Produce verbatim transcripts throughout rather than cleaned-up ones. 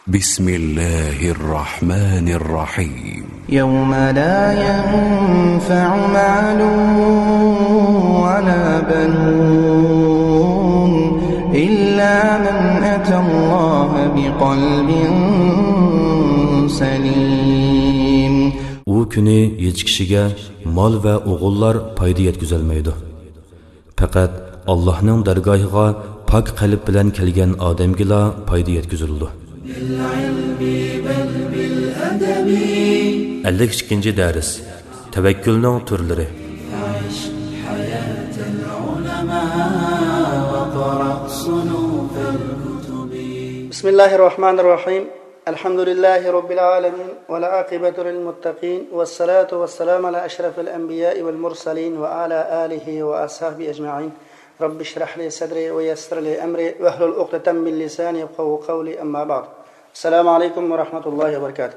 بسم الله الرحمن الرحيم يوم لا ينفع مال ولا بنون إلا من أتى الله بقلب سليم. O günü hiç kişiye mal ve oğullar payda yetküzelmeydi. Fakat Allah'ın dergahıga pak kalp bilen kelgen adamgila payda yetküzüldü. ellik ikkinchi ders Tevekkülning turlari. Bismillahirrahmanirrahim. Elhamdülillahi Rabbil alemin. Ve la akibetu lil muttaqin. Ve salatu ve selamu ala eşrefil enbiya'i vel mursalin. Ve ala alihi ve ashabi ecma'in. Rabbi şrah li sadri ve yessir li emri. Ve ehlul uqdeten min lisani yefkahu kavli emma ba'd. Assalamu alaikum ve rahmetullahi ve berekatuhu.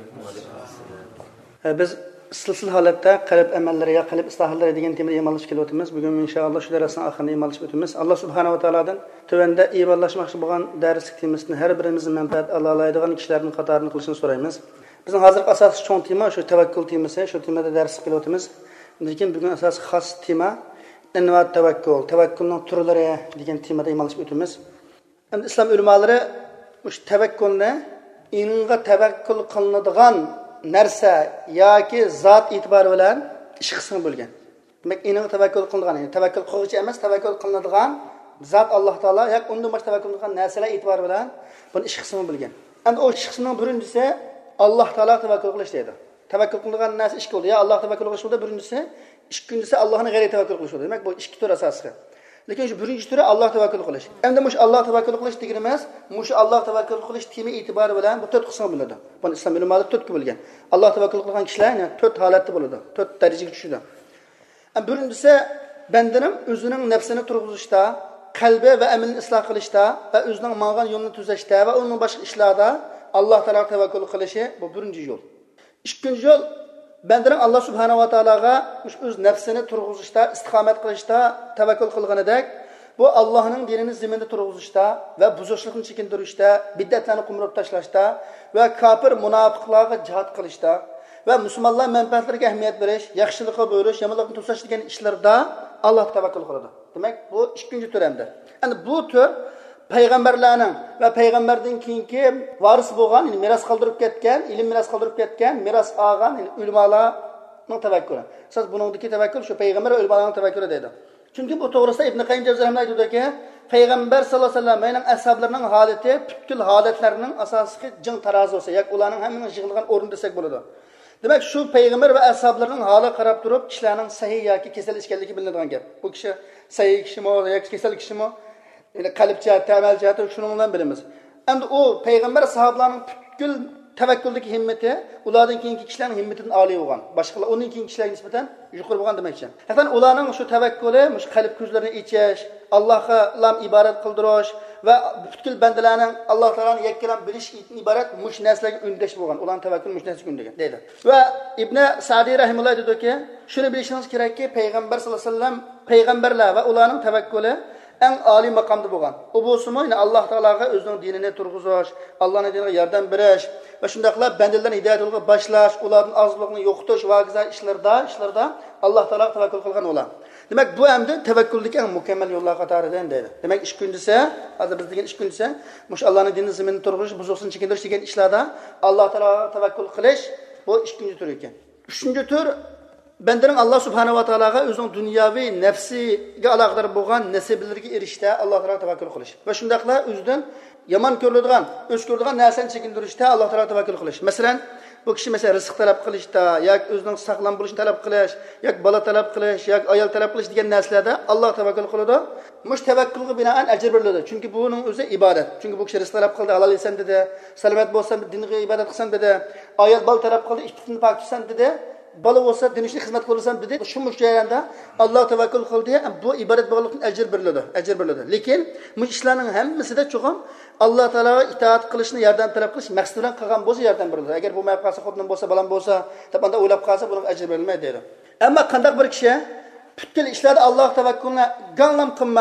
Biz silsil holatda qalb amallariga, qalb islohlarga degan temada iymon kelyapmiz. Bugun inshaalloh shu darsning oxirini iymon o'tamiz. Alloh subhanahu va taolodan tövanda iymonlashmoqchi bo'lgan darslik temasini har birimizning manfaat ala oladigan kishilarning qatorini qilishini so'raymiz. Bizning hozirgi asosiy cho'ng tema shu tavakkul temasi, shu temada dars qilyapmiz. Lekin bugun asosiy xos tema anvat tavakkul, tavakkulning turlari degan temada iymon o'tamiz. Endi islom ulamolari shu tavakkulni inga tavakkul qilinadigan narsa yoki zot e'tibori bilan ish qismi bo'lgan. Demak, inga tavakkul qilinadigan, ya'ni tavakkul qiluvchi emas, tavakkul qilinadigan zot Alloh taolo yoki undan boshqa tavakkul qilinadigan narsalar e'tibori bilan buni ish qismi bo'lgan. Endi o ish qismining birinchisi Alloh taolo tavakkul qilish deydi. Tavakkul qilinadigan narsa ish bo'ldi. Ya Alloh tavakkul qilish bo'ldi birinchisi, ikkinchisi Allohning g'ayri tavakkul qilish bo'ldi. Demak, bu ikki tur asosiy. Lekin shu birinchi turi Alloh tavakkul qilish. Endi mush Alloh tavakkul qilish deganimiz, mush Alloh tavakkul qilish temi e'tibori bilan bu to'rt qism bo'ladi. Buni islom ulamolari to'rtga bo'lgan. Alloh tavakkul qilgan kishilar yana to'rt holatda bo'ladi. to'rt darajaga tushadi. Birinchisi bandaning o'zining nafsini turg'izishda, qalbi va amalni isloh qilishda va o'zining ma'g'an yo'lini tuzashda va uning boshqa ishlarda Alloh taologa tavakkul qilishi bu birinchi yo'l. Ikkinchi yo'l bandaning Alloh subhanahu va taologa o'z nafsini turg'izishda, istiqomat qilishda tavakkul qilganidek, bu Allohning dinini zaminda turg'izishda va buzuqlikni chekintirishda, bid'atlarni qumrab tashlashda va kofir munofiqlarga jihad qilishda va musulmonlar manfaatlariga ahamiyat berish, yaxshilikqa buyurish, yomonlikni to'sash degan ishlarda Alloh tavakkul qiladi. Demak, bu ikkinchi tur hamda. Endi bu tur payg'ambarlarning va payg'ambardan keyingi varis bo'lgan, ya'ni meros qoldirib ketgan, ilm meros qoldirib ketgan, meros olgan, ya'ni ulamolarning tavakkuli. Siz buningdagi tavakkul shu payg'ambar va ulamolarning tavakkuli deydi. Chunki bu to'g'risida Ibn Qayyim Jazariyning aytdiki, payg'ambar sallallohu alayhi vasallam mening ashablarining holati butkul holatlarning asosiy jing tarozusi, yoki ularning hammasini yig'ilgan o'rin desak bo'ladi. Demak, shu payg'ambar va ashablarining holiga qarab turib, kishilarning sahih yoki kasal ekanligi bilinadigan gap. Bu kishi sahih kishimi yoki kasal kishimi, yani qalb jihati, amal jihati shuni bilan bilamiz. Endi u payg'ambar sahobalarning butkul tavakkuldagi himmati ulardan keyingi kishilarning himmatidan oliy bo'lgan. Boshqalar uning keyingi kishilarga nisbatan yuqori bo'lgan demakchi. Haqiqatan ularning shu tavakkuli, shu qalb ko'zlarini ichish, Allohga lam iborat qildirish va butkul bandalarning Alloh taolaning yakkalan bilish iborat mush narsalarga undash bo'lgan. Ularning tavakkul mush narsaga undagan deydi. Va Ibn Sa'diy rahimahulloh aytdiki, shuni bilishingiz kerakki, payg'ambar sollallohu alayhi vasallam payg'ambarlar va ularning tavakkuli en âli makamda bo'lgan. O bo'lsa-mu, yine Alloh taolaga o'zining dinini turg'izish, Allohning diniga yordam berish va shundaqla bandalarni hidoyat yo'liga boshlash, ularning ozliqni yo'qotish va g'izay ishlarda, ishlarda Alloh taolaga tavakkul qilgan ular. Demak, bu hamda tavakkuldagi eng mukammal yo'llar qatoridan deydi. Demak, ikkinchisi, hozir biz degan ikkinchisi, mush Allohning dinini zaminni turg'izish, buzuqsini chekindirish degan ishlarda Alloh taolaga tavakkul qilish bu ikkinchi tur ekan. Uchinchi tur bandaning Alloh subhanahu va taologa o'zining dunyoviy nafsiga aloqador bo'lgan nasiblarga erishishda Alloh taologa tavakkul qilish. Va shundaqla o'zidan yomon ko'riladigan, o'z ko'riladigan narsani chekintirishda Alloh taologa tavakkul qilish. Masalan, bu kishi masalan rizq talab qilishda, yoki o'zining sog'lom bo'lishini talab qilish, yoki bola talab qilish, yoki ayol talab qilish degan narsalarda Alloh tavakkul qiladi. Mush tavakkulga binoan ajr beriladi. Chunki buning o'zi ibodat. Chunki bu kishi rizq talab qildi, halol yesan dedi, salomat bo'lsan, dinga ibodat qilsan dedi, ayol bola talab qildi, iftikni pok tutsan dedi. Bola bo'lsa dinishga xizmat qilsam dedi. Shu mushjaranda Alloh tavakkul qildi, bu ibodat bog'liqdan ajr beriladi, ajr beriladi. Lekin bu ishlarning hammasida cho'qim Alloh taologa itoat qilishni, yordam talab qilish maqsad bilan qilgan bo'lsa yordam beriladi. Agar bu maqsad xotin bo'lsa, balam bo'lsa, tabanda o'ylab qolsa, bunga ajr berilmaydi dedi. Ammo qanday bir kishi butkul ishlarda Alloh tavakkulni ganlam qilmay,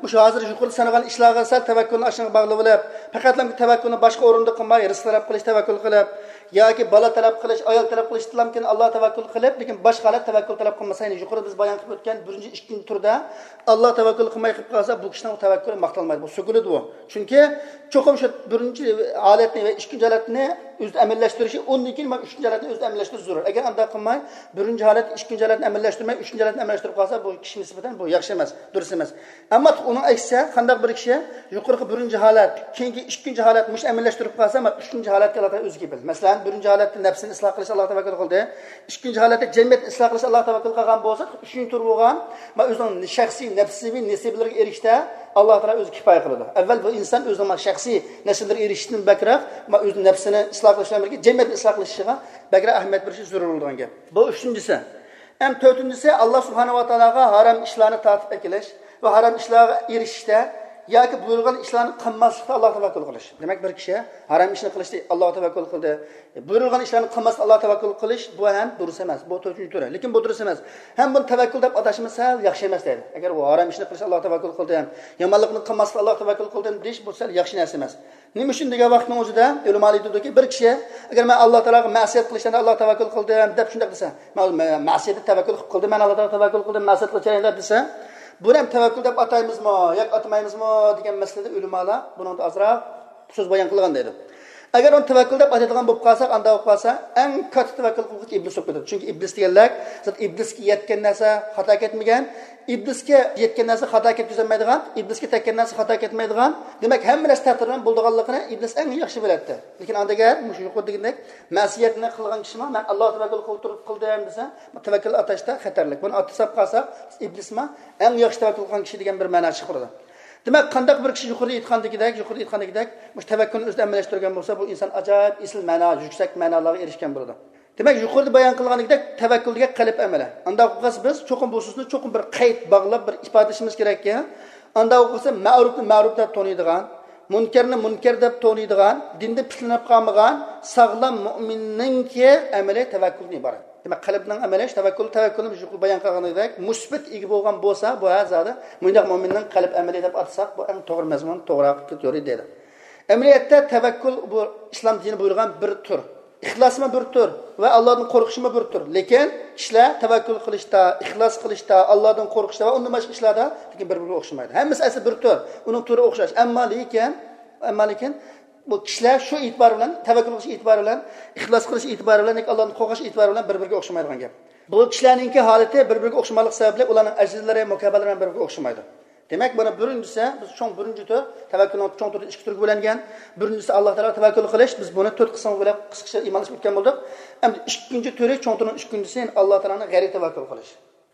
bu hozir yuqori sanagan ishlarga sal tavakkulni ashunga bog'lab olib, faqatlam tavakkulni boshqa o'rinda qilmay, rizq talab qilish tavakkul qilib, yoki bola talab qilish, ayol talab qilish tilamkin Alloh tavakkul qilib, lekin boshqa holat tavakkul talab qilmasayni, yuqori biz bayon qilib o'tgan birinchi ikkinchi turda Alloh tavakkul qilmay qilib qolsa, bu kishining tavakkuli maqtalmaydi, bu sugulidi bu. Chunki cho'qim shu birinchi holatni va ikkinchi holatni o'z amallashtirishi, undan keyin uchinchi holatni o'z amallashtirish zarur. Agar unda qilmay, birinchi holat, ikkinchi holatni amallashtirmay, uchinchi holatni amallashtirib qolsa, bu kishi nisbatan bu yaxshi emas, durust emas. Ammo uning aksiga qanday bir kishi yuqorqi birinchi holat, keyingi ikkinchi holat mush amallashtirib qolsa, ama uchinchi holatga Alloh o'ziga bil. Masalan, birinchi holatda nafsini isloh qilish Alloh tavakkul qildi. Ikkinchi holatda jamiyatni isloh qilish Alloh tavakkul qilgan bo'lsa, uchinchi tur bo'lgan va o'zining shaxsiy nafsiy nasiblariga erishishda Alloh taolo o'zi kifoya qiladi. Avval bu inson o'zining shaxsiy naslariga erishishdan bakroq, va o'z nafsini isloh qilishdan birga jamiyatni isloh qilishiga bakroq ahamiyat berishi zarur bo'lgan gap. Bu uchinchisi. Ham to'rtinchisi Alloh subhanahu va taologa harom ishlarni tatib ekilish va harom ishlarga erishishda yoki buyurgan ishlarni qilmaslikda Alloh tavakkul qilish. Demak, bir kishi harom ishni qilishda Alloh tavakkul qildi. Buyurgan ishlarni qilmaslikda Alloh tavakkul qilish bu ham durust emas. Bu to'rtinchi turi. Lekin bu durust emas. Ham buni tavakkul deb atashimiz sal yaxshi emas deydi. Agar u harom ishni qilish Alloh tavakkul qildi ham, yomonlikni qilmaslikda Alloh tavakkul qildi deyish bu sal yaxshi narsa emas. Nima uchun degan vaqtning o'zida ulamolar aytadiki, bir kishi agar men Alloh taologa ma'siyat qilishdan Alloh tavakkul qildim deb shunday desa, men ma'siyatga tavakkul qildim, men Alloh taologa tavakkul qildim, ma'siyat qilishdan desa, buni ham tavakkul deb ataymizmi yoki atamaymizmi degan masalada ulamolar buningda ozroq so'z bayon qilgan deydi. Agar uni tavakkul deb ataydigan bo'lib qolsak, anda bo'lib qolsa, eng katta tavakkul qiluvchi iblis bo'lib ketadi. Chunki iblis deganlar, zot iblisga yetgan narsa xato ketmagan, iblisga yetgan narsa xato ketkazmaydigan, iblisga tekkan narsa xato ketmaydigan. Demak, hamma narsa taqdirdan bo'lganligini iblis eng yaxshi biladi. Lekin andaga mush yuqori degandek, ma'siyatni qilgan kishi men Alloh tavakkul qilib qildim desa, tavakkul atashda xatarlik. Buni atasab qolsak, iblisma eng yaxshi tavakkul qilgan kishi degan bir ma'no chiqadi. Demak, qanday bir kishi yuqori aytgandagidek, yuqori aytgandagidek, mush tavakkulni o'zida amalashtirgan bo'lsa, bu inson ajoyib isl ma'no, yuksak ma'nolarga erishgan bo'ladi. Demak, yuqorida bayon qilganidek tavakkulga qalb amali. Unda o'qis biz cho'qim bu so'zni cho'qim bir qayd bog'lab bir ifodalashimiz kerak-ki, unda o'qisa ma'rufni ma'ruf deb to'naydigan, munkarni munkar deb to'naydigan, dinda pislinib qolmagan sog'lom mu'minningki amali tavakkuldan iborat. Demak, qalbning amali tavakkul, tavakkulni yuqori bayon qilganidek musbat ega bo'lgan bo'lsa, bu hazada mundaq mu'minning qalb amali deb atsak, bu eng to'g'ri mazmun, to'g'ri yo'l deydi. Amaliyotda tavakkul bu islom dini buyurgan bir tur. İxlasma bir tur ve Allah'tan korkuşma bir tur. Lekin kishilar tavakkul qilishda, ixlos qilishda, Allah'tan qo'rqishda va undan boshqa ishlarda lekin bir-biriga o'xshamaydi. Hammasi asli bir tur. Uning turi o'xshash. Ammo lekin, ammo lekin bu kishilar shu e'tibor bilan, tavakkul qilish e'tibor bilan, ixlos qilish e'tibor bilan, Allohni qo'rqish e'tibor bilan bir-biriga o'xshamaydigan gap. Bu kishilarningki holati bir-biriga o'xshamalik sababli ularning ajrlari, mukobalari bir-biriga o'xshamaydi. Demak, buni birinchisi, biz cho'ng birinchi tur, tavakkulning cho'ng turi ikki turga bo'lingan. Birinchisi Alloh taolo tavakkul qilish, biz buni to'rt qism bo'lib qisqacha iymonlashib o'tgan bo'ldik. Endi ikkinchi turi, cho'ng turning ikkinchisi Alloh taoloning g'ayri tavakkul qilish.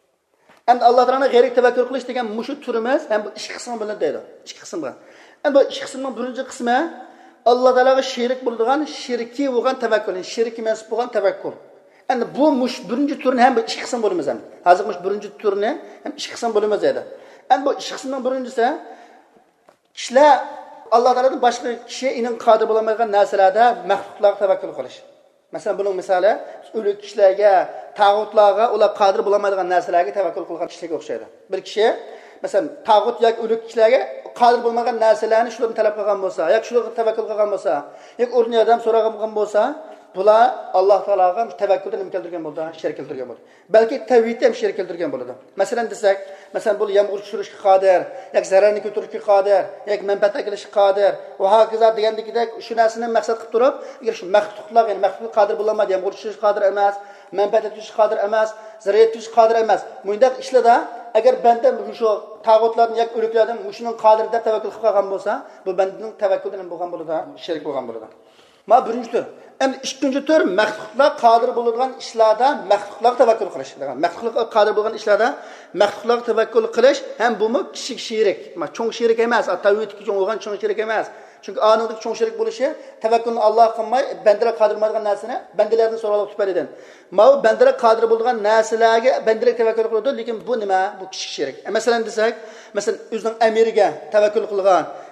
Endi Alloh taoloning g'ayri tavakkul qilish degan mushu turimiz ham bu ikki qism bilan deydi. Ikki qism bilan. Endi bu ikki qismning birinchi qismi Alloh taologa sherik bo'ladigan, shirki bo'lgan tavakkul, shirki mansub bo'lgan tavakkul. Endi bu mush birinchi turni ham bu ikki qism bo'lamiz ham. Hozir mush birinchi turni ham ikki qism bo'lamiz deydi. Endi bu ikki qismning birinchisi kishilar Alloh taolodan boshqa kishi ining qodir bo'lmaydigan narsalarda maxluqlarga tavakkul qilish. Masalan, buning misoli o'lik kishilarga, tag'utlarga, ular qodir bo'lmaydigan narsalarga tavakkul qilgan kishiga o'xshaydi. Bir kishi masalan tag'ut yoki o'lik kishilarga qodir bo'lmagan narsalarni shularni talab qilgan bo'lsa, yoki shularga tavakkul qilgan bo'lsa, yoki o'rni yordam so'ragan bo'lsa, bular Alloh taologa tavakkulda nima keltirgan bo'ldi? Shirk keltirgan bo'ldi. Balki tavhidda ham shirk keltirgan bo'ladi. Masalan desak, masalan bu yomg'ir tushirishga qodir, yoki zararni ko'tarishga qodir, yoki manfaat kelishga qodir va hokazo degandagidek shu narsani maqsad qilib turib, agar shu maxluqlar, ya'ni maxluq qodir bo'lmaydi, yomg'ir tushirishga qodir emas, manfaat yetishga qodir emas, zarar yetishga qodir emas. Bundaq ishlarda agar banda shu tag'utlarni yoki o'liklardan shuning qodir deb tavakkul qilib qolgan bo'lsa, bu bandaning tavakkulidan bo'lgan bo'ladi, shirk bo'lgan bo'ladi. Ma birinchi tur. Endi ikkinchi tur maxluqlar qodir bo'ladigan ishlarda maxluqlarga tavakkul qilish. Maxluqlar qodir bo'lgan ishlarda maxluqlarga tavakkul qilish ham bumi kichik shirik. Ma cho'ng shirik emas, tavhidga cho'ng bo'lgan cho'ng shirik emas. Chunki anidagi cho'ng shirik bo'lishi tavakkulni Alloh qilmay, bandalar qodir bo'lgan narsani bandalardan so'ralib tufaylidan. Ma u bandalar qodir bo'lgan narsalarga bandalar tavakkul qiladi, lekin bu nima? Bu kichik shirik. Masalan desak, masalan o'zining amiriga tavakkul qilgan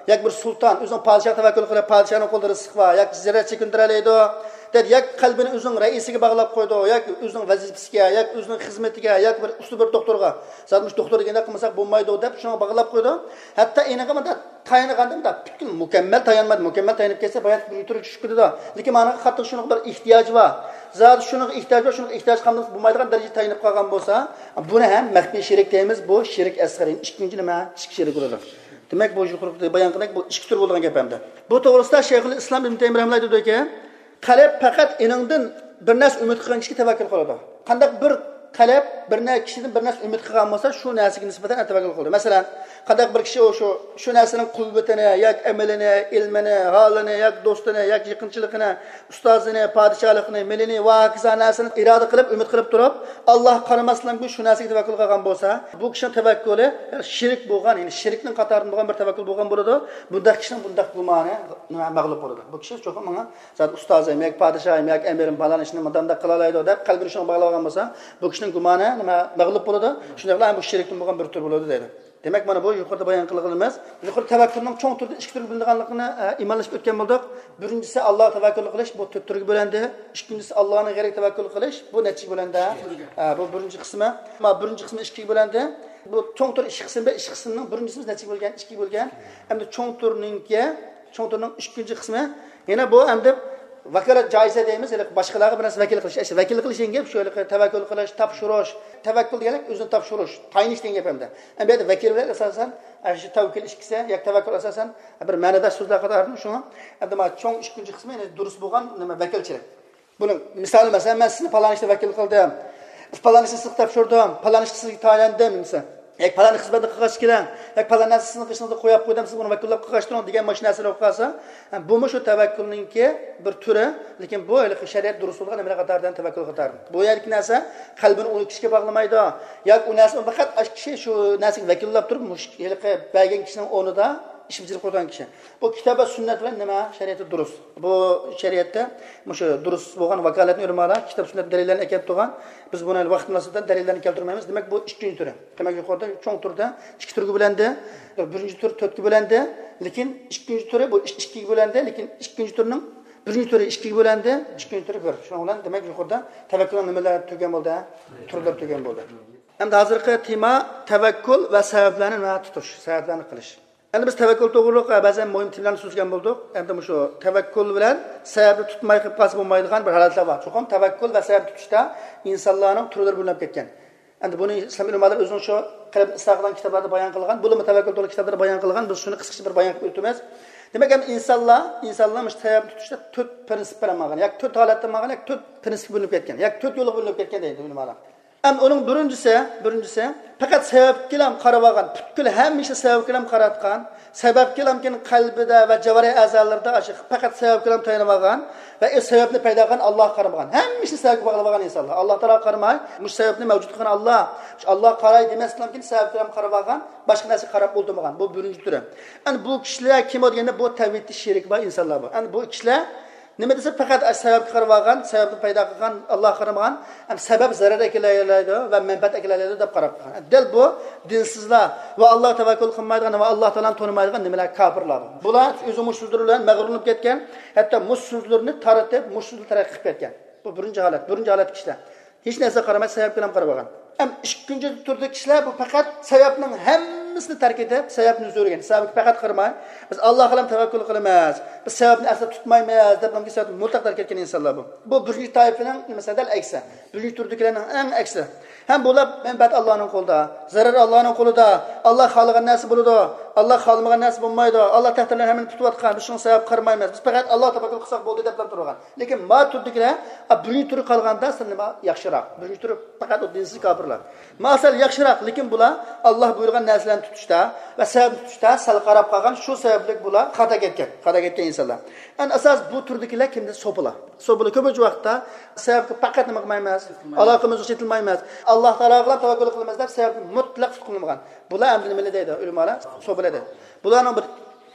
yoki bir sulton o'zining podshoh tavakkul qilib podshohning qo'lida rizq bor yoki zarracha ko'ndiroladi dedi yoki qalbini o'zining raisiga bog'lab qo'ydi yoki o'zining vazifasiga yoki o'zining xizmatiga yoki bir usti bir doktorga sadmish doktor deganda qilmasak bo'lmaydi deb shunga bog'lab qo'ydi hatto enaga bunda tayiniganda butkul mukammal tayanmadi mukammal tayanib kelsa bayat bir turib tushib ketdi lekin mana qattiq shunga bir ehtiyoj bor zot shunga ehtiyoj bor shunga ehtiyoj qilmay bo'lmaydigan darajada tayinib qolgan bo'lsa buni ham maxfiy shirik deymiz bu shirik asg'ar ikkinchi nima ishki shirik bo'ladi demak bu yuqorida bayon qildik bu ikki tur bo'lgan gap hamda bu to'g'risida shayxul islom ibn Taymiyo rahimahulloh dediki qalb faqat eningdan bir narsa umid qilgan kishiga tavakkul qiladi qanday bir qalb bir narsa kishidan bir narsa umid qilgan bo'lsa shu narsaga nisbatan tavakkul qiladi masalan qanday bir kishi o'sha shu narsaning quvvatini yoki amalini ilmini holini yoki do'stini yoki yaqinchiligini ustozini podshohligini milini va hokazo narsani iroda qilib umid qilib turib Alloh qaramasdan shu narsaga tavakkul qilgan bo'lsa bu kishining tavakkuli shirik bo'lgan ya'ni shirkning qatorida bo'lgan bir tavakkul bo'lgan bo'ladi bunda kishining bunda gumoni nima mag'lub bo'ladi bu kishi cho'qim menga zot ustozim yoki podshohim yoki amirim balan ishni mudanda qila oladi deb qalbini shunga bog'lagan bo'lsa bu kishining gumoni nima mag'lub bo'ladi shunday bu shirkdan bo'lgan bir tur bo'ladi deydi demak mana bu yuqorida bayon qilganimiz yuqorida tavakkulning cho'ng turda ikki turga bo'linganligini imonlashib o'tgan bo'ldik birinchisi Alloh tavakkul qilish bu to'rt turga bo'lindi ikkinchisi Allohning g'ayriga tavakkul qilish bu nechiga bo'lindi bu birinchi qismi ma birinchi qismi ikkiga bo'lindi bu cho'ng tur ikki qismda ikki qismning birinchisi nechiga bo'lgan ikkiga bo'lgan hamda cho'ng turningga cho'ng turning ikkinchi qismi yana bu hamda vakolat joiza deymiz boshqalarga bir narsa vakil qilish vakil qilish degan gap shu tavakkul qilish topshirish tavakkul degan o'zini topshirish tayinish degan gap hamda bu yerda vakillar asosan shu tavakkul ishkisi yoki tavakkul asosan bir ma'noda so'zlar qatormi shuni endi mana cho'ng ikkinchi qismi ya'ni durust bo'lgan nima vakilchilik buni misol masalan men sizni falon ishda vakil qildim falon ishni sizga topshirdim falon ishni sizga tayinlandim desa yak palani xizmatni qilg'ash kerak yak palani narsasini qilishni qo'yib qo'ydim siz buni vakollab qilg'ashtiring degan mashinasini olib qolsa bu shu tavakkulninki bir turi lekin bu shariat durust bo'lgan nima qatoridan tavakkul qatori bu yerlik narsa qalbini u kishiga bog'lamaydi yoki u narsani faqat kishi shu narsaga vakollab turib bergan kishining o'rnida ishimchilik qilgan kishi bu kitob va sunnat bilan nima shariati durust bu shariatda shu durust bo'lgan vakolatni ulamolar kitob sunnat dalillarni kelib turgan biz buni vaqt munosabatidan dalillarni keltirmaymiz demak bu ikkinchi turi demak yuqorida cho'ng turda ikki turga bo'landi birinchi tur to'rtga bo'landi lekin ikkinchi turi bu ikkiga bo'landi lekin ikkinchi turning birinchi turi ikkiga bo'landi ikkinchi turi bir shuning bilan demak yuqorida tavakkul nimalar tugagan bo'ldi turlar tugagan bo'ldi endi hozirgi tema tavakkul va sabablarni nima tutish sabablarni qilish endi biz tavakkul to'g'riliq ba'zan muhim tillarni so'zgan bo'ldik endi shu tavakkul bilan sababni tutmay qilib qolsa bo'lmaydigan bir holatlar bor chuqur tavakkul va sabab tutishda insonlarning turlari bo'linib ketgan endi buni islom ulamolari o'zining shu qilib istaqlan kitoblarda bayon qilgan bo'limi tavakkul to'g'ri kitoblarda bayon qilgan biz shuni qisqacha bir bayon qilib o'tamiz demak endi insonlar insonlar shu sababni tutishda to'rt prinsip bilan bo'lgan yoki to'rt holatdan bo'lgan yoki to'rt prinsip bo'linib ketgan yoki to'rt yo'lga bo'linib ketgan deydi ulamollar Hem onun birincisi, birincisi, fakat sebep kilam karavagan, bütün hem işe sebep kilam karatkan, sebep kilam kin kalbide ve cevare azalarda aşık, fakat sebep kilam tayanamagan ve o sebepni payda kan Allah karamagan. Hem işe sebep bağlamagan insanlar. Allah Teala karamay, muş sebepni mevcut kan Allah. Allah karay demez kilam kin sebep kilam karavagan, başka nasıl karab bulduğumagan. Bu birinci türü. Yani bu kişiler kim olduğunda bu tevhidli şirik var insanlar bu. Yani bu kişiler nima desa faqat sabab qaravagan, sababni paydo qilgan Alloh qaramagan, ham sabab zarar keladi va manfaat keladi deb qarab qolgan. Dal bu dinsizlar va Alloh tavakkul qilmaydigan va Alloh taolani tonimaydigan nimalar kofirlar. Bular o'zi mushrizlar bilan mag'rurlanib ketgan, hatto mushrizlarni taratib, mushrizlar taraf qilib ketgan. Bu birinchi holat, birinchi holat kishilar. Hech narsa qaramay sabab bilan qaramagan. Ham ikkinchi turdagi kishilar bu faqat sababning hammasini tark etib, sababni zo'rgan. Sababga faqat qaramay, biz Alloh bilan tavakkul qilamiz. Biz sababni asla tutmaymiz deb namki sabab mutlaq tark etgan insonlar bu. Bu birinchi toifaning masalan aksi. Birinchi turdagilarning eng aksi. Ham bular manfaat Allohning qo'lida, zarar Allohning qo'lida. Alloh xohlagan narsa bo'ladi. Alloh xohlamagan narsa bo'lmaydi. Alloh taqdirlarini hamma tutayotgan. Biz shuni sabab qaramaymiz. Biz faqat Alloh tavakkul qilsak bo'ldi deb turgan. Lekin ma turdagilar birinchi turi qolganda nima yaxshiroq. Birinchi turi faqat o dinsiz kofirlar. Masal yaxshiroq, lekin bular Alloh buyurgan narsalarni tutishda va sabab tutishda sal qarab qolgan, shu sababli bular xato ketgan. Xato ketgan insonlar. An asos bu turdagilar kimda so'pilar. So'pilar ko'p vaqtda sababga faqat nima qilmaymiz, aloqamizni chetilmaymiz. Alloh taolo bilan tavakkul qilamiz deb sababni mutlaq tutqunmagan. Bular endi nima deydi ulamolar? So'pilar deydi. Bularning bir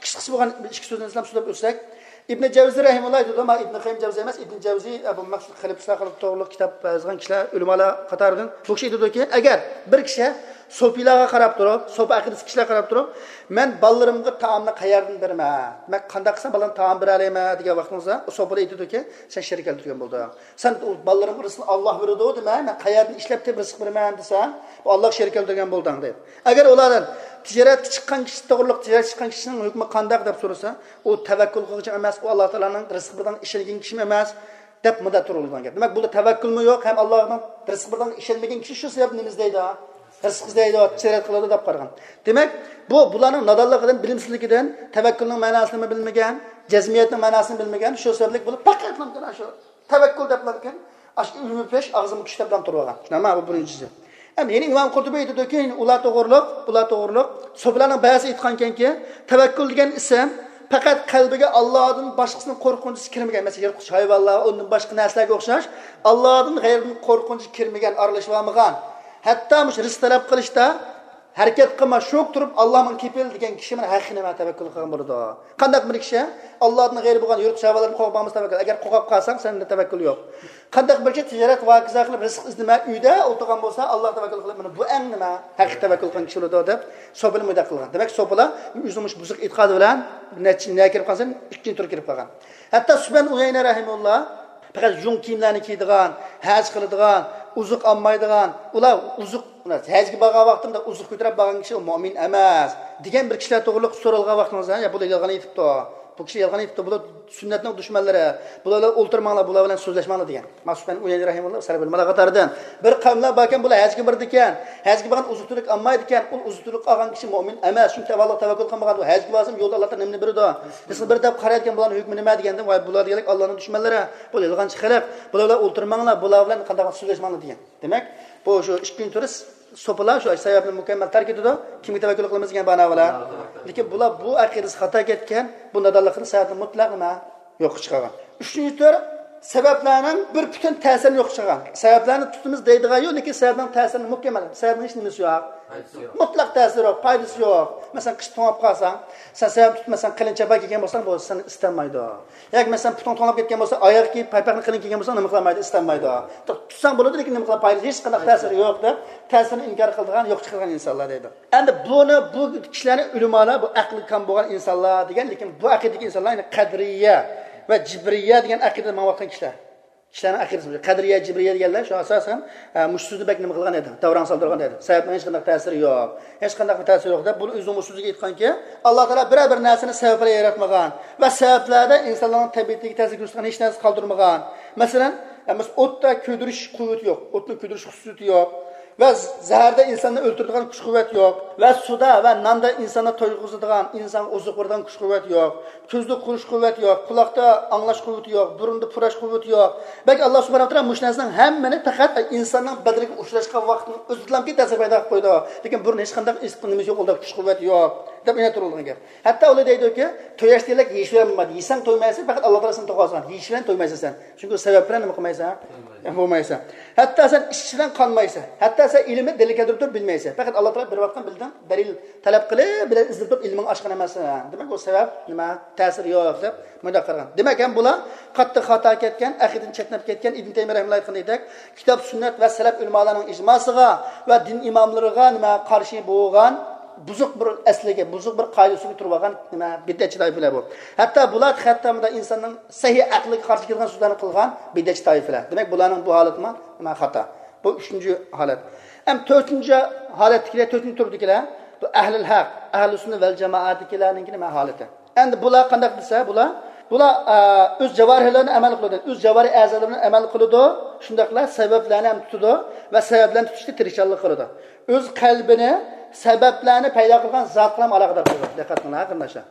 qisqasi bo'lgan ikki so'zni islam so'zlab o'tsak, İbn Cevzi rahimehullah dedi ama İbn Qayyim Cevzi emas, İbn Cevzi Abu Maqsud Xaliflar qilib to'g'ri kitob yozgan kishilar ulamolar qatoridan bu kishi dediki, agar bir kishi sofilarga qarab turib, sofi aqidasi kishilar qarab turib, men bolarimga taomni qayerdan beraman? Men qanday qilsam bolalarga taom bera olaman degan vaqtimizda sofilar aytdiki, sen shirk keltirgan bo'ldi. Sen bolalarga rizqni Alloh beradi dema, men qayerdan ishlab deb rizq beraman desam, bu Alloh shirk keltirgan bo'lding deydi. Agar ulardan tijoratga chiqqan kishi to'g'riliq tijoratga chiqqan kishining hukmi qanday deb so'rasa, u tavakkul qiluvchi emas, u Alloh taolaning rizq bilan ishongan kishi emas deb mudda turilgan gap. Demak, bunda tavakkulmi yo'q, ham Allohning rizq bilan ishonmagan kishi shu sabab nima izlaydi? Rizq izlaydi, tijorat qiladi deb qaragan. Demak, bu bularning nodonligidan, bilimsizligidan, tavakkulning ma'nosini bilmagan, jazmiyatning ma'nosini bilmagan, shu sabablik bo'lib faqat mana shu tavakkul deb bilgan, ash ilmi pesh og'zimni kuchlab bilan turgan. Nima bu birinchisi? Hem yeni İmam Kurtubi aytdiki, ular to'g'riliq, ular to'g'riliq. So'flarning ba'zi aytganki, tavakkul degan ism faqat qalbiga Allohdan boshqasining qo'rqinchi kirmagan, masalan, yirtqich hayvonlar, undan boshqa narsalarga o'xshash, Allohdan g'ayrining qo'rqinchi kirmagan, aralashib olmagan. Hatto mush rizq talab qilishda harakat qilma, sho'q turib Allohning kepil degan kishi men haqiqiy nima tavakkul qilgan bo'ladi. Qanday bir kishi Allohning g'ayri bo'lgan yirtqich hayvonlarni qo'rqmamiz tavakkul. Agar qo'rqib qolsang, senda tavakkul yo'q. Qanday bir kishi tijorat va qiza qilib rizq izlama uyda o'tirgan bo'lsa, Alloh tavakkul qilib, mana bu eng nima haqiqiy tavakkul qilgan kishi bo'ladi deb so'bil muda qilgan. Demak, so'pilar o'zimiz buzuq e'tiqod bilan nima kirib qolsa, ikkinchi tur kirib qolgan. Hatto Subhan Uyayna rahimulloh faqat jung kiyimlarni kiydigan, haj qiladigan, uzuq olmaydigan, ular uzuq hajga borgan vaqtimda uzuq ko'tarib borgan kishi mu'min emas degan bir kishilar to'g'riliq so'ralgan vaqtimizda, ya bu yolg'on aytibdi. Bu kishi yolg'on aytibdi, bular sunnatning dushmanlari, bular o'ltirmanglar, bular bilan so'zlashmanglar degan. Mas'ud Uyayni rahimulloh sarbil malaqatardan bir qavmlar borgan, bular hajga bordi ekan, hajga borgan uzuqlik olmaydi ekan, u uzuqlik olgan kishi mu'min emas, chunki Alloh tavakkul qilmagan, bu hajga borsam yo'lda Alloh taolo nimani beradi? Siz bir deb qarayotgan bularning hukmi nima deganda, voy bular deganlik Allohning dushmanlari, bu yolg'onchi xalq, bular bilan o'ltirmanglar, bular bilan qanday so'zlashmanglar degan. Demak, bu shu ikkinchi turi so'pilar shu sababni mukammal tark etadi, kimga tavakkul qilamiz degan banolar. Lekin bular bu aqidasi xato ketgan, bu nodonlikning sababi mutlaq nima? Yo'q chiqargan. Uchinchi tur sabablarning bir butun ta'sirini yo'q chiqargan. Sabablarni tutimiz deydigan yo'q, lekin sababning ta'sirini mukammal. Sababning hech nimasi yo'q. Mutlaq ta'siri yo'q, foydasi yo'q. Masalan, qish to'ngab qolsang, sen sabab tutmasan, qilinchaba kelgan bo'lsang, bu seni istamaydi. Yoki masalan, putung to'ngab ketgan bo'lsa, oyoq kiyib, paypaqni qilin kelgan bo'lsang, nima qilmaydi, istamaydi. Tutsang bo'ladi, lekin nima qilib foydasi hech qanday ta'siri yo'q deb, ta'sirini inkor qilgan, yo'q chiqargan insonlar deydi. Endi buni bu kishilarning ulamolar bu aqli kam bo'lgan insonlar degan, lekin bu aqidagi insonlar ya'ni qadriya va jibriya degan aqida ma'lum kishilar. Kishilarning aqidasi qadriya, jibriya deganlar shu asosan mushsuzni bak nima qilgan edi? Davron soldirgan edi. Sababning hech qanday ta'siri yo'q. Hech qanday ta'siri yo'q deb buni o'zini mushsuzga aytganki, Alloh taolo bir bir narsani sabab bilan yaratmagan va sabablarda insonlarning tabiatiga ta'sir ko'rsatgan hech narsa qoldirmagan. Masalan, biz o'tda kuydirish quvvati yo'q, o'tni kuydirish xususiyati yo'q. Va zaharda insonni o'ldiradigan kuch-quvvat yo'q. Va suda va nonda insonni to'yg'izadigan, inson oziq beradigan kuch-quvvat yo'q. Ko'zda ko'rish quvvati yo'q, quloqda anglash quvvati yo'q, burunda purash quvvati yo'q. Balki Alloh subhanahu va taolo mush narsaning hammani faqat insonning badaniga uchrashgan vaqtning o'zidan bir ta'sir paydo qilib qo'ydi. Lekin burun hech qanday isqinimiz yo'q, unda kuch-quvvat yo'q deb yana turilgan gap. Hatto ular deydiki, to'yashdilar yeyishlanmadi. Yesang to'ymaysan, faqat Alloh taolo seni to'g'azgan. Yeyishlan to'ymaysan sen. Chunki sabab bilan nima qilmaysan? Bo'lmaysan. Hatto sen ishchidan qolmaysan. Hatto sen ilmi delikadir turib bilmaysan. Faqat Alloh taolo bir vaqtdan bildim, dalil talab qilib, bilan izlab ilming oshgan emassan. Demak, bu sabab nima? Ta'sir yo'q deb munda qilgan. Demak, ham bular qattiq xato ketgan, aqidan chetnab ketgan Ibn Taymiy rahimahulloh aytganidek, kitob sunnat va salaf ulamolarining ijmosiga va din imomlariga nima qarshi bo'lgan buzuq bir asliga, buzuq bir qoidasiga turib olgan nima bid'atchi toifalar bu. Hatto bular hattamda insonning sahih aqliga qarshi kelgan so'zlarni qilgan bid'atchi toifalar. Demak, bularning bu holatmi? Nima xato. Bu uchinchi holat. Ham to'rtinchi holatdagilar, to'rtinchi turdagilar bu ahlul haq, ahlus sunna val jamoatdagilarning nima holati. Endi bular qanday desa, bular bular o'z javarihlarni amal qiladi, o'z javari a'zolarini amal qiladi, shundaqlar sabablarni ham tutadi va sabablarni tutishga tirishchilik qiladi. O'z qalbini sabablarni paydo qilgan zot bilan aloqador qiladi. Diqqat qiling, qarindoshlar.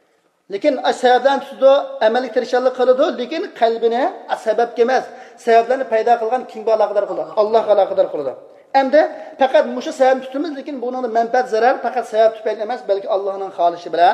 Lekin sabablarni tutadi, amalga tirishchilik qiladi, lekin qalbini sababga emas, sabablarni paydo qilgan kimga aloqador qiladi? Allohga aloqador qiladi. Endi faqat mushu sababni tutamiz, lekin buning manfaat zarar faqat sabab tufayli emas, balki Allohning xohishi bilan,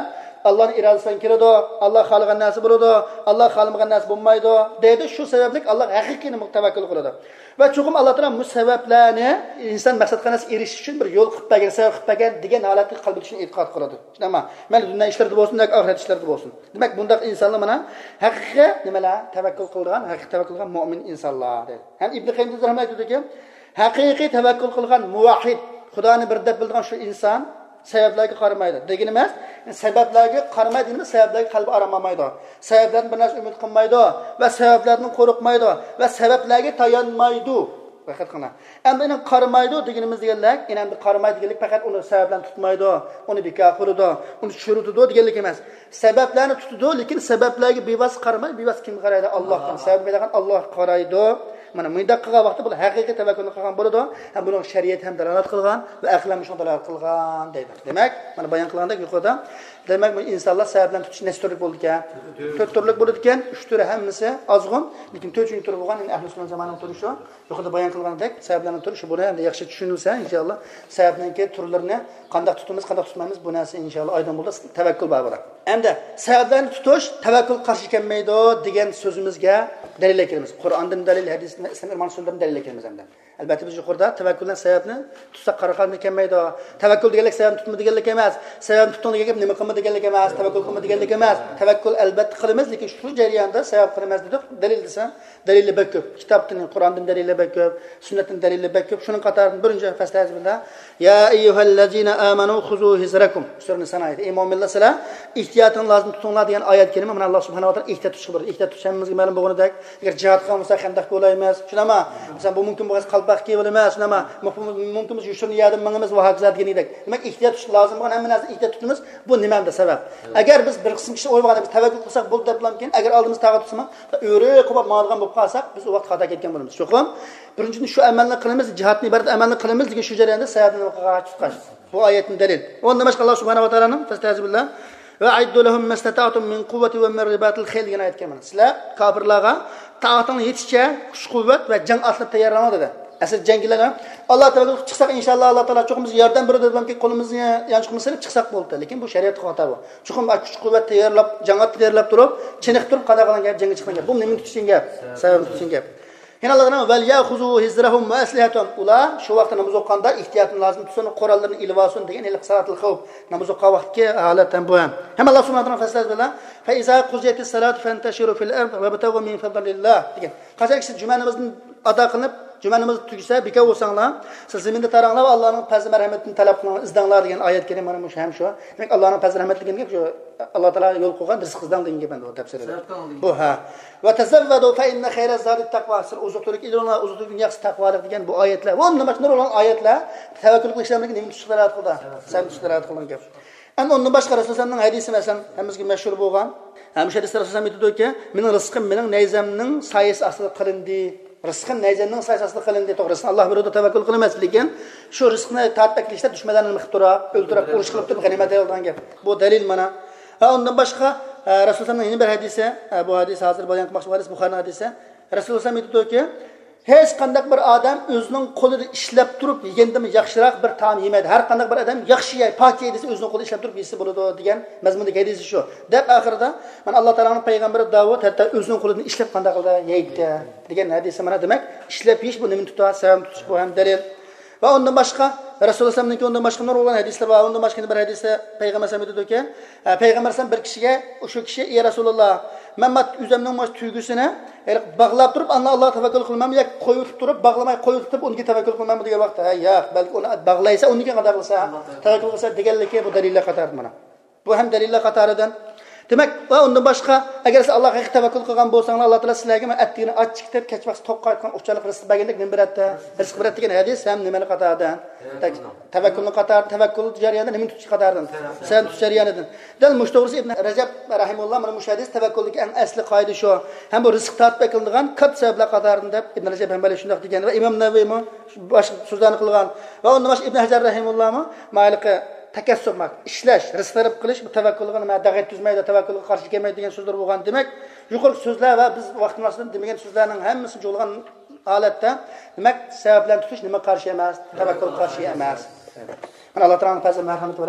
Allohning irodasidan keladi, Alloh xohlagan narsa bo'ladi, Alloh xohlamagan narsa bo'lmaydi deydi. Shu sababli Alloh haqiqiy tavakkul qiladi. Va cho'qim Alloh taolo bu sabablarni inson maqsad qilasi erishish uchun bir yo'l qilib bergan, sabab qilib bergan degan holatni qalbi uchun e'tiqod qiladi. Nima? Mana dunyo ishlarida bo'lsin, yoki oxirat ishlarida bo'lsin. Demak, bundaq insonlar mana haqiqiy nimalar tavakkul qilgan, haqiqiy tavakkul qilgan mu'min insonlar dedi. Ham Ibn Qayyim rahimahulloh aytadiki, haqiqiy tavakkul qilgan muvahhid, Xudoni bir deb bilgan shu inson sabablarga qaramaydi. Degani emas, sabablarga qaramaydi, nima sabablarga qalbi arammaydi. Sabablardan bir narsa umid qilmaydi va sabablardan qo'rqmaydi va sabablarga tayanmaydi. Faqat qana. Endi uni qaramaydi deganimiz deganlar, endi qaramaydi deganlik faqat uni sabablarni tutmaydi, uni bekor qiladi, uni tushiradi deganlik emas. Sabablarni tutadi, lekin sabablarga bevas qaramay, bevas kim qaraydi? Allohdan. Sabab bergan Alloh qaraydi. Mana bunday qilgan vaqtda bu haqiqiy tavakkul qilgan bo'ladi. Ham buni shariat ham dalolat qilgan va aqlam shunday dalolat qilgan deydi. Demak, mana bayon qilgandek yuqorida, demak bu insonlar sabablarni tutish nestorlik bo'ldi ekan. to'rt turlik bo'ldi ekan, uch turi hammasi ozg'in, lekin to'rtinchi turi bo'lgan endi ahli sunna jamoaning turi shu. Yuqorida bayon qilgandek, sabablarning turi shu. Buni endi yaxshi tushunilsa, inshaalloh, sababning turlarini qanday tutamiz, qanday tutmaymiz, bu narsa inshaalloh oydin bo'ldi. Tavakkul bor bo'ladi. Endi sabablarni tutish tavakkul qarshi kelmaydi degan so'zimizga dalil kelamiz. Qur'ondan dalil, hadisdan, islom iymon sunnadan dalil kelamiz endi. Albatta biz yuqorida tavakkuldan sababni tutsak qaraqalni kelmaydi. Tavakkul deganlik sababni tutma deganlik emas. Sababni tutgan degan nima qilma deganlik emas. Tavakkul qilma deganlik emas. Tavakkul albatta qilamiz, lekin shu jarayonda sabab qilamiz dedik. Dalil desa, dalilli bak ko'p. Kitobdan, Qur'ondan dalilli bak ko'p, sunnatdan dalilli bak ko'p. Shuning qatoridan birinchi fasl bilan ya ayyuhallazina amanu khuzu hizrakum. Surani sanaydi. Ey mu'minlar sizlar ehtiyotni lozim tutinglar degan oyat kelimi. Mana Alloh subhanahu va taolo ehtiyot tutishga buyurdi. Ehtiyot tutishimizga ma'lum bo'lganidek, agar jihad qilmasa xandaq bo'laymiz. Shunama, masalan bu mumkin bo'lsa qalbaq ke'bilmas, shunama mumkin biz yushurni yadim mingimiz va hokazo degan edik. Demak, ehtiyot tutish lozim bo'lgan hamma narsa ehtiyot tutimiz. Bu nimada sabab? Agar biz bir qism kishi o'ylaganda tavakkul qilsak bo'ldi deb bilamkin, agar oldimiz taqat tutsam, o'ri qilib ma'lum bo'lib qolsak, biz u vaqt xato ketgan bo'lamiz. Cho'qim, birinchidan shu amalni qilamiz, jihatni iborat amalni qilamiz degan shu jarayonda sababni tutqash. Bu oyatning dalil. Onda boshqa Alloh subhanahu va taoloning fastazibillah va aiddu lahum mastata'tum min quwwati va min ribatil khayl degan oyat kelgan. Sizlar kofirlarga taqating yetishcha kuch-quvvat va jang atlab tayyorlanadi dedi. Asl janggilar Alloh taolo chiqsak inshaalloh Alloh taolo cho'qimiz yordam beradi deganki qo'limizni yanchiqimiz silib chiqsak bo'ldi. Lekin bu shariat xato bu. Cho'qim kuch-quvvat tayyorlab, jang at tayyorlab turib, chiniq turib qada qilgan gap jangga chiqmagan. Bu nima tutishing gap? Sabab tutishing gap. Yana Allohning val ya'khuzu hizrahum wa aslihatan. Ular shu vaqtda namoz o'qiganda ehtiyotni lozim tutsin, qurollarni ilib olsin degan ilq salatul xavf. Namoz o'qigan vaqtga holatdan bu ham. Ham Alloh subhanahu va taolo faslaz bilan fa iza quziyatis salat fantashiru fil ard wa batawu min fadlillah degan. Qachon kishi juma namozini ado qilib, juma namozi tugasa, beka bo'lsanglar, siz zaminda taranglar va Allohning fazl marhamatini talab qilinglar, izdanglar degan oyat kelgan mana shu ham shu. Demak, Allohning fazl rahmati degan gap shu Alloh taolo yo'l qo'ygan rizq izdang degan gap endi tafsirida. Bu ha. Va tazawwadu fa inna khayra zadi taqwa. Siz uzuqlik ilonlar, uzuqlik yaxshi taqvolik degan bu oyatlar. Va nima shunday olan oyatlar tavakkul qilishlarga nima tushuntiradi Xudo? Sen tushuntiradi qilgan gap. Endi undan boshqa Rasulullohning hadisi masalan hammamizga mashhur bo'lgan. Ham shu hadisda Rasululloh aytdiki, "Mening rizqim mening nayzamning soyasi ostida qilindi." Rizqim nayzamning soyasi ostida qilindi. To'g'risi Alloh beradi, tavakkul qilamiz, lekin shu rizqni tatbiqlashda dushmanlarni mixtirab, o'ldirib, urush qilib turib g'animat olgan gap. Bu dalil mana. Va undan boshqa Rasulullohning yana bir hadisi, bu hadis hozir bayon qilmoqchi hadis Buxoriy hadisi. Rasululloh aytdiki, hech qanday bir odam o'zining qo'lida ishlab turib yegandimi yaxshiroq bir taom yemaydi. Har qanday bir odam yaxshi yey, pok yey desa o'zining qo'lida ishlab turib yesa bo'ladi degan mazmundagi hadisi shu. Deb oxirida mana Alloh taoloning payg'ambari Davud hatto o'zining qo'lidan ishlab qanday qildi yeydi degan hadisi mana demak, ishlab yeyish bu nima tutadi, sabab tutish bu ham dalil. Va undan boshqa Rasulullohning undan boshqa nurg'on hadislar va undan boshqa bir hadisda payg'ambar sallallohu alayhi vasallam aytdi ki, payg'ambar sallam bir kishiga o'sha kishi ey Rasululloh, men mat o'zimning mosh tuygusini bog'lab turib, Alloh tavakkul qilmam, yoki qo'yib turib, bog'lamay qo'yib turib, unga tavakkul qilmam degan vaqtda, ha, yo'q, balki uni bog'laysa, unga qadar qilsa, tavakkul qilsa deganligi bu dalillar qatori mana. Bu ham dalillar qatoridan. Demak, va undan boshqa agar siz Allohga tavakkul qilgan bo'lsangiz, Alloh taolo sizlarga attigini achchiq deb kechvaqt to'q qaytgan o'chalik rizq berganlik nima beradi? Rizq beradi degan hadis ham nimani qatoridan? Tavakkulni qatori, tavakkul jarayonida nima tutish qatoridan? Sen tutish jarayonidan. Dal mushto'g'risi Ibn Rajab rahimulloh mana mush hadis tavakkuldagi eng asli qoida shu. Ham bu rizq tatbiq qilingan ko'p sabablar qatoridan deb Ibn Rajab ham bali shunday degan va Imom Navoiy mo boshqa so'zlarni qilgan va undan boshqa Ibn Hajar rahimulloh mo ma'liqi takassubmak, ishlash, rizqlarib qilish bu tavakkulga nima dag'at tuzmaydi, tavakkulga qarshi kelmaydi degan so'zlar bo'lgan. Demak, yuqori so'zlar va biz vaqtimizda demagan so'zlarning hammasi jo'lgan holatda, demak, sabablarni tutish nima qarshi emas, tavakkul qarshi emas. Mana Alloh taoloning fazl marhamati bilan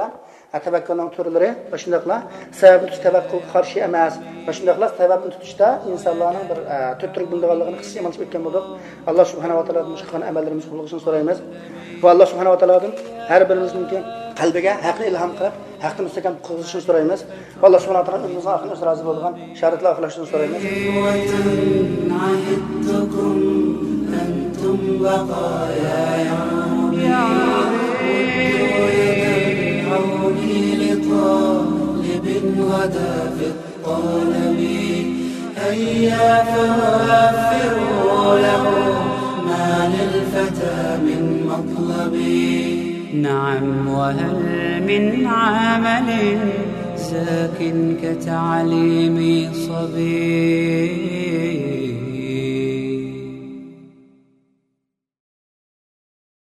tavakkulning turlari va shundaqla sababni tutish tavakkul qarshi emas va shundaqla sababni tutishda insonlarning bir tuttirib bilganligini his qilib o'tgan bo'ldik. Alloh subhanahu va taolodan chiqqan amallarimiz qabul qilishini so'raymiz va Alloh subhanahu va taolodan har birimizning qalbiga haqni ilhom qilib haqni mustahkam qilishini so'raymiz. Alloh subhanahu va taolo o'zimizga oxirgi o'z rozi bo'lgan sharatlar oxirlashini so'raymiz. أنتم بقايا يا عوني لطالب غدا في الطلب هيا فوفروا له ما للفتى من مطلب نعم وهل من عمل زاك كتعليم صبي